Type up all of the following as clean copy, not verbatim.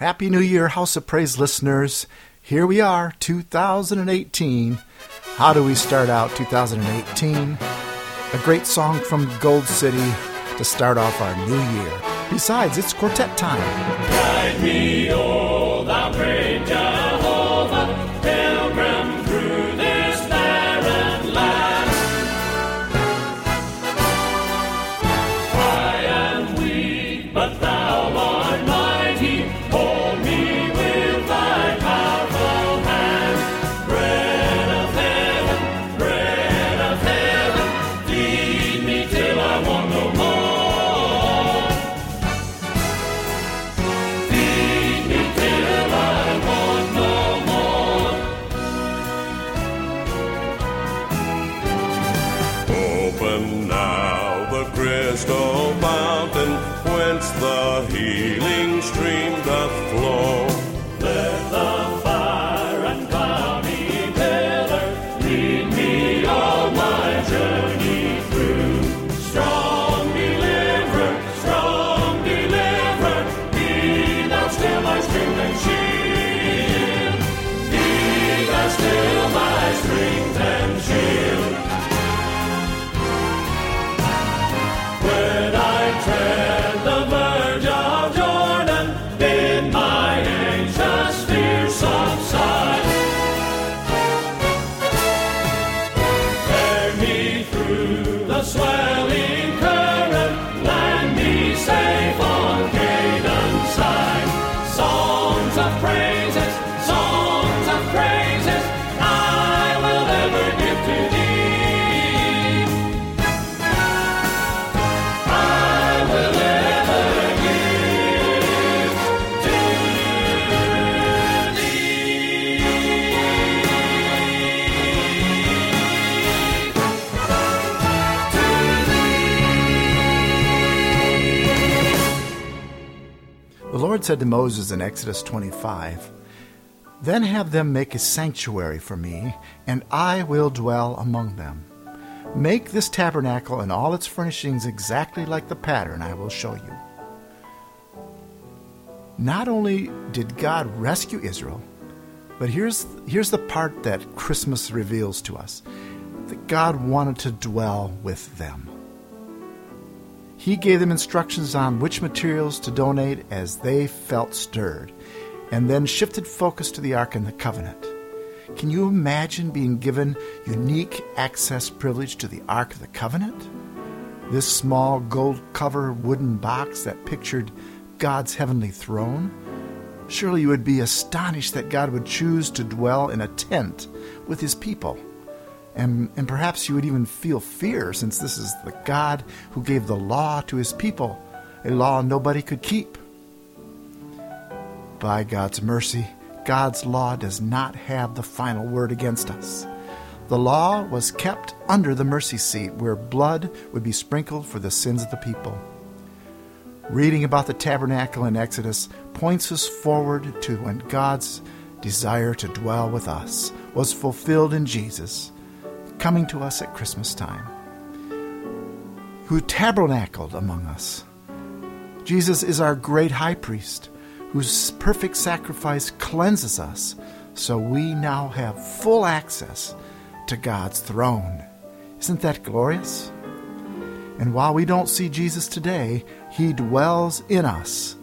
Happy New Year, House of Praise listeners. Here we are, 2018. How do we start out 2018? A great song from Gold City to start off our new year. Besides, it's quartet time. Guide me, O thou great Jehovah, pilgrim through this barren land. I am weak, but thou art mighty. Hold me with thy powerful hand. Bread of heaven, feed me till I want no more. Feed me till I want no more. Open now the crystal fountain, whence the healing stream doth flow. Let the fire and cloudy pillar lead me all my journey through. Strong deliverer, be thou still my strength and shield. Be thou still my strength and shield. When I tread the verge of Jordan, bid my anxious fears subside. Bear me through the swelling current, land me safe on Canaan's side. Songs of praises, I will ever give to thee. I will ever give to The Lord said to Moses in Exodus 25, "Then have them make a sanctuary for me, and I will dwell among them. Make this tabernacle and all its furnishings exactly like the pattern I will show you." Not only did God rescue Israel, but here's the part that Christmas reveals to us, that God wanted to dwell with them. He gave them instructions on which materials to donate as they felt stirred, and then shifted focus to the Ark and the Covenant. Can you imagine being given unique access privilege to the Ark of the Covenant? This small gold cover wooden box that pictured God's heavenly throne? Surely you would be astonished that God would choose to dwell in a tent with his people. And perhaps you would even feel fear, since this is the God who gave the law to his people, a law nobody could keep. By God's mercy, God's law does not have the final word against us. The law was kept under the mercy seat, where blood would be sprinkled for the sins of the people. Reading about the tabernacle in Exodus points us forward to when God's desire to dwell with us was fulfilled in Jesus, coming to us at Christmas time, who tabernacled among us. Jesus is our great high priest, whose perfect sacrifice cleanses us, so we now have full access to God's throne. Isn't that glorious? And while we don't see Jesus today, he dwells in us,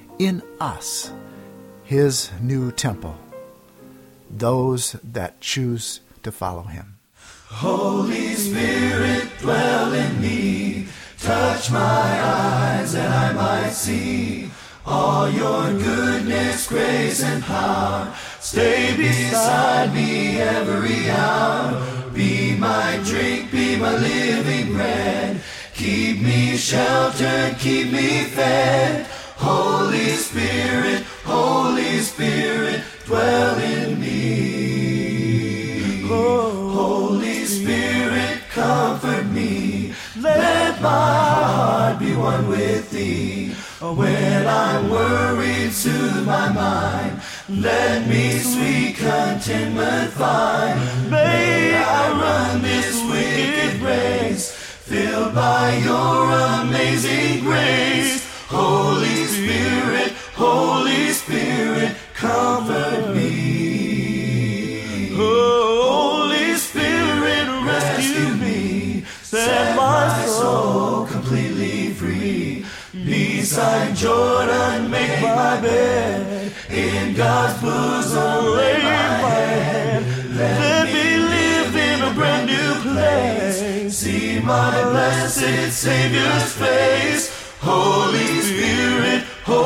his new temple, those that choose to follow him. Holy Spirit, dwell in me, touch my eyes that I might see all your goodness, grace, and power. Stay beside me every hour. Be my drink, be my living bread. Keep me sheltered, keep me fed. Holy Spirit, dwell in me. Holy Spirit, comfort me. Let my heart be one with thee. When I'm worried, soothe my mind. Let me sweet contentment find. May I run this wicked race, filled by your amazing grace. Holy Spirit, Jordan make my bed. In God's bosom lay my head. Let me live in a brand new place. See my blessed Savior's face. Holy Spirit,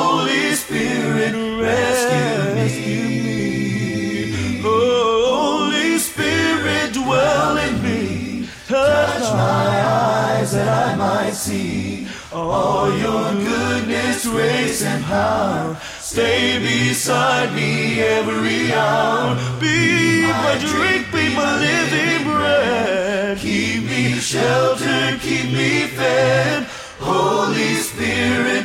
rescue me. Holy Spirit, dwell in me. Touch my eyes that I might see all your goodness, grace, and power. Stay beside me every hour. Be my drink, be my living bread. Keep me sheltered, keep me fed. Holy Spirit,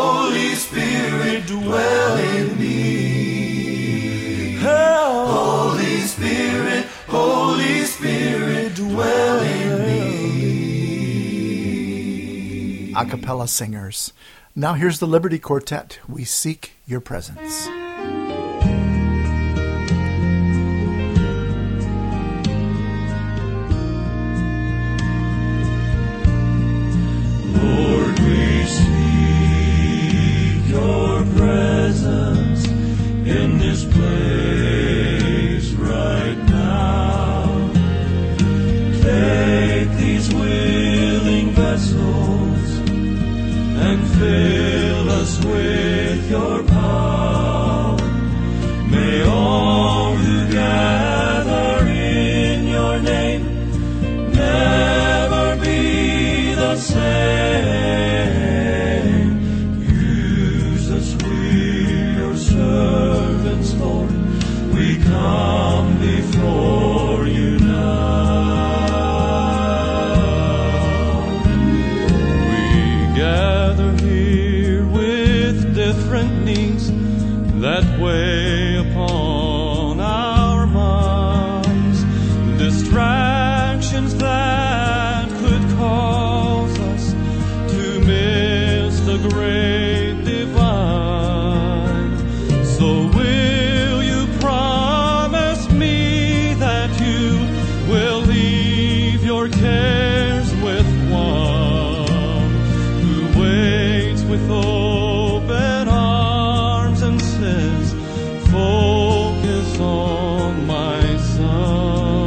dwell in me. Holy Spirit, dwell in me. A cappella singers. Now here's the Liberty Quartet. We seek your presence. Lord, we seek your presence in this place right now. Take these willing vessels and fill us with your power. May all who gather in your name never be the same. Use us, we your servants, Lord. We come before you now. We gather here with different needs that weigh upon our minds, distractions that could cause us to miss the great divine. So will you promise me that you will leave your cares with one who waits with open arms and says, focus on my son.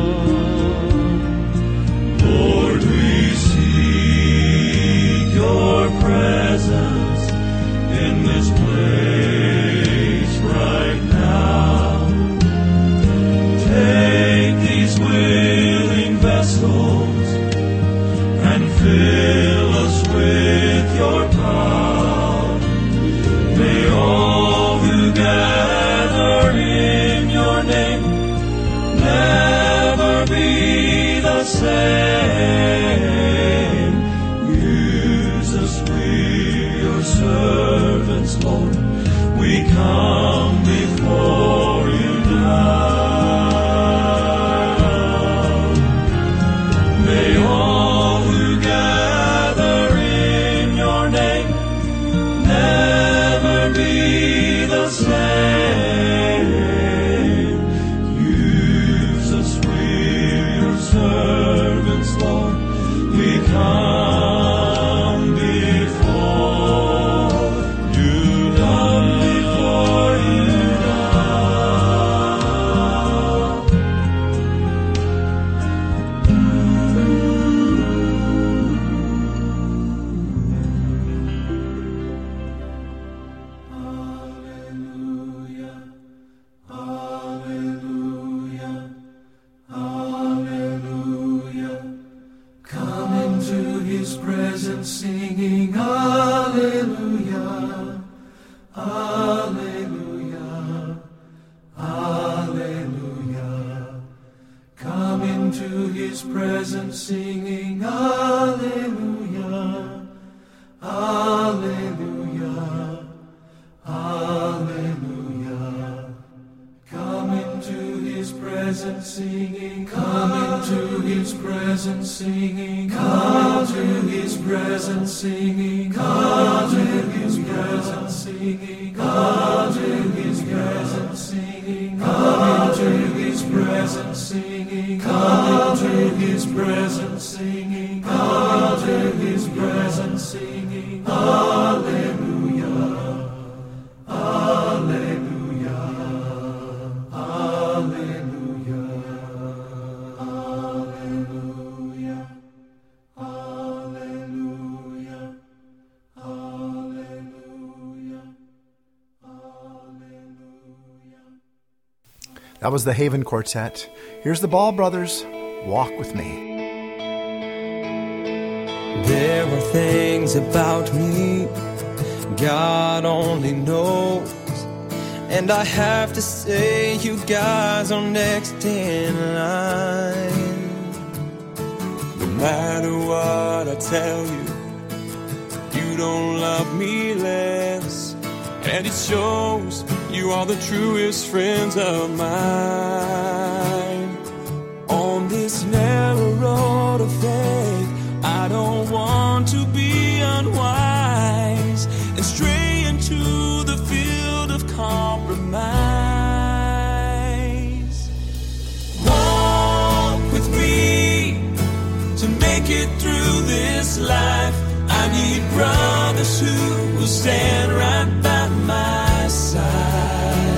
Lord, we seek your presence in this place right now. Take these willing vessels and fill us with your power. May all who gather in your name never be the same. Use us, we your servants, Lord. We come before you now. May all who gather in your name never be the same. Use us, we your servants, Lord. We come before you now. Come into his presence singing hallelujah, hallelujah, hallelujah. Come into his presence singing hallelujah, hallelujah, hallelujah. Come into his presence singing, come into his presence singing, come into his presence singing, come into his presence singing, come into his presence singing, come into his presence singing, come into his presence singing, come into his presence singing, hallelujah. That was the Haven Quartet. Here's the Ball Brothers, Walk With Me. There are things about me God only knows, and I have to say you guys are next in line. No matter what I tell you, you don't love me less, and it shows. You are the truest friends of mine. On this narrow road of faith, I don't want to be unwise and stray into the field of compromise. Walk with me to make it through this life. I need brothers who will stand right by my side.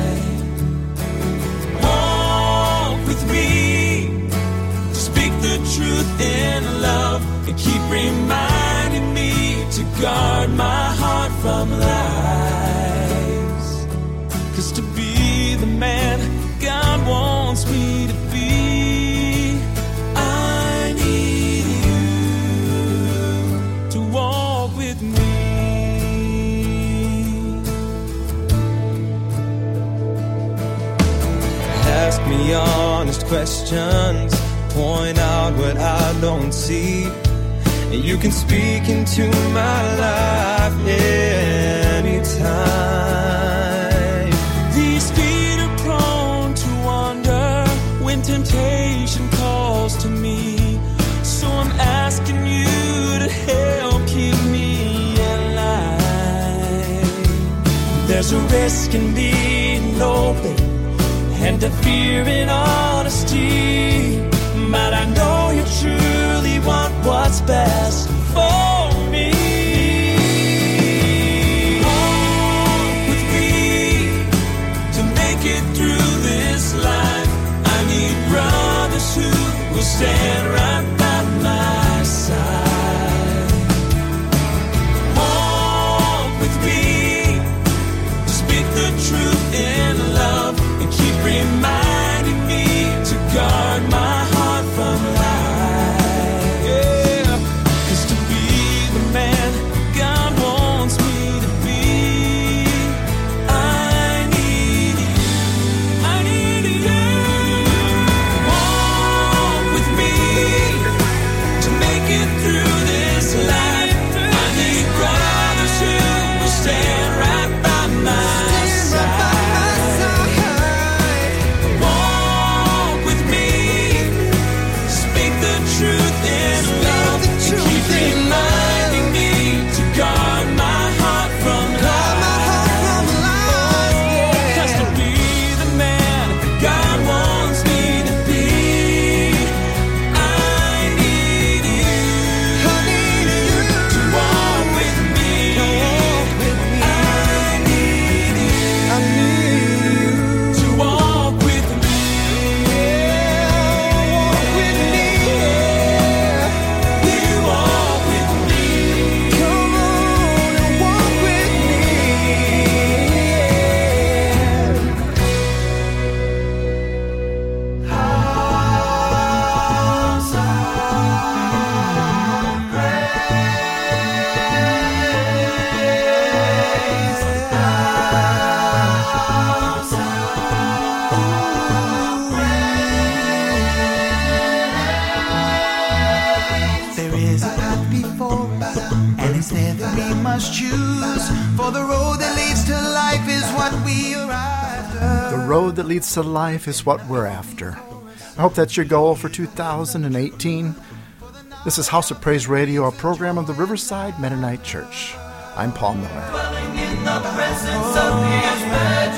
Walk with me to speak the truth in love and keep reminding me to guard my heart from lies. 'Cause to be the man God wants me to be, I need you to walk with me. Ask me honest questions, point out what I don't see, and you can speak into my life anytime. These feet are prone to wander when temptation calls to me, so I'm asking you to help keep me in line. There's a risk in being open and a fear in honesty, but I know you truly want what's best for me. Walk with me to make it through this life. I need brothers who will stand right by my side. Walk with me to speak the truth in love and keep reminding me to guard my heart from lies. Yeah, 'cause to be the man God wants me to be, I need you. I need you. Walk with me to make it through this life. I need brothers who will stand right by my side. Walk with me, speak the truth in love, and keep reminding me to guard my heart from lies. 'Cause to be the man God wants me to be, I need you to walk with me. I need you to walk with me. Walk with me. You walk with me. Come on and walk with me. There is a path before us, and it's there that we must choose. For the road that leads to life is what we are after. The road that leads to life is what we're after. I hope that's your goal for 2018. This is House of Praise Radio, a program of the Riverside Mennonite Church. I'm Paul Miller. Dwelling in the presence of His majesty.